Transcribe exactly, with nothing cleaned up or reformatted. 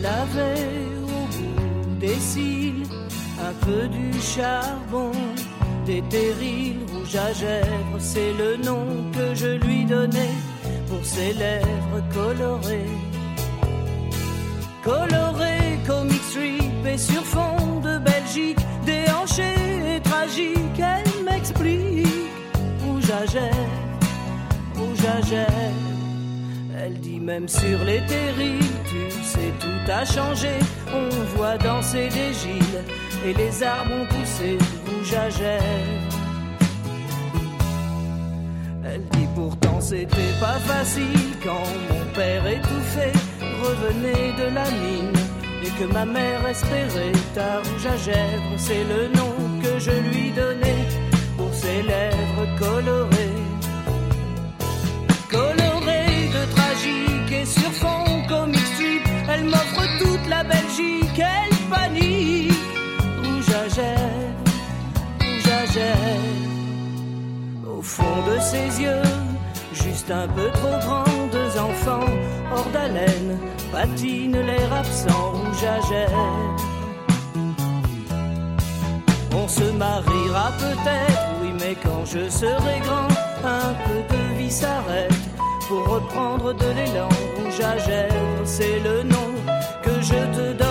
avait au bout des cils un peu du charbon, des terrils rouges à gèvres, c'est le nom que je lui donnais pour ses lèvres colorées. Colorées, comic strip et sur fond de Belgique, déhanchée et tragique, elle m'explique rouge à gèvres, rouge à gèvres. Elle dit même sur les terrils, tu sais tout a changé, on voit danser des gilles et les arbres ont poussé rouge à gèvres. Elle dit pourtant c'était pas facile quand mon père étouffé revenait de la mine et que ma mère espérait ta rouge à gèvres, c'est le nom que je lui donnais pour ses lèvres colorées. Colorées de tragique et sur fond comic strip, elle m'offre toute la Belgique, elle panique. Rouge à gèvres, rouge à gèvres. Au fond de ses yeux, juste un peu trop grands, deux enfants hors d'haleine, patinent l'air absent, rouge à gèvres. On se mariera peut-être, oui, mais quand je serai grand, un peu de vie s'arrête pour reprendre de l'élan, rouge à gèvres, c'est le nom que je te donne.